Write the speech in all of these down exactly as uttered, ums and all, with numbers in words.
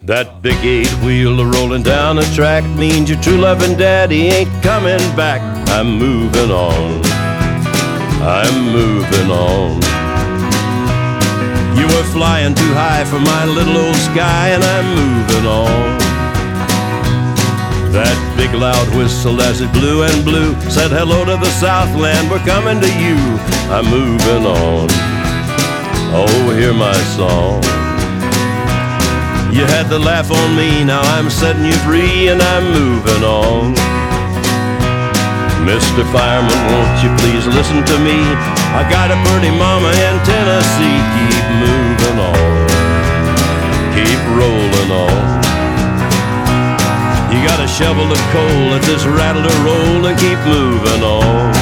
That big eight-wheel rolling down the track means your true loving daddy ain't coming back. I'm moving on, I'm moving on. You were flying too high for my little old sky, and I'm moving on. That big loud whistle as it blew and blew said hello to the Southland, we're coming to you. I'm moving on, oh, hear my song. You had the laugh on me, now I'm setting you free, and I'm moving on. Mister Fireman, won't you please listen to me? I got a pretty mama in Tennessee. Keep moving on, keep rolling on. You got a shovel of coal, let this rattle to roll and keep moving on.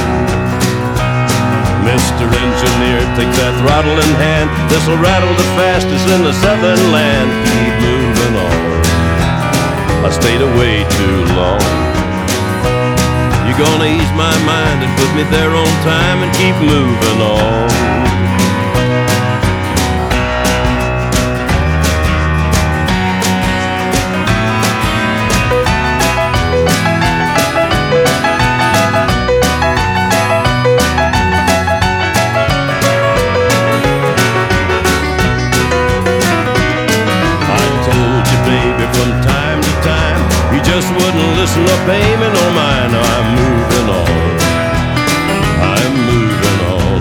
Mister Engineer, take that throttle in hand. This'll rattle the fastest in the southern land. Keep moving on, I stayed away too long. You're gonna ease my mind and put me there on time and keep moving on. From time to time, you just wouldn't listen or pay me no mind. Now I'm moving on, I'm moving on.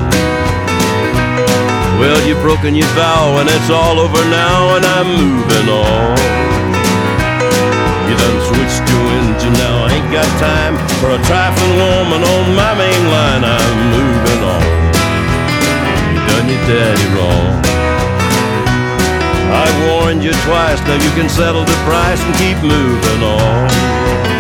Well, you've broken your vow and it's all over now, and I'm moving on. You done switched your engine, now I ain't got time for a trifling woman on my main line. I'm moving on, you done your daddy wrong. I warned you twice, now you can settle the price and keep moving on.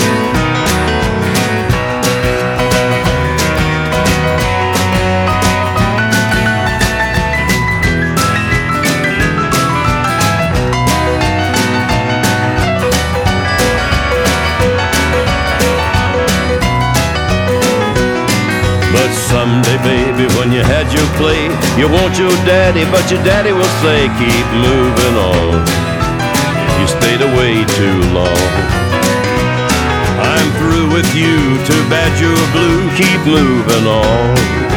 But someday, baby, when you had your play, you want your daddy, but your daddy will say, keep moving on, you stayed away too long. I'm through with you, too bad you're blue, keep moving on.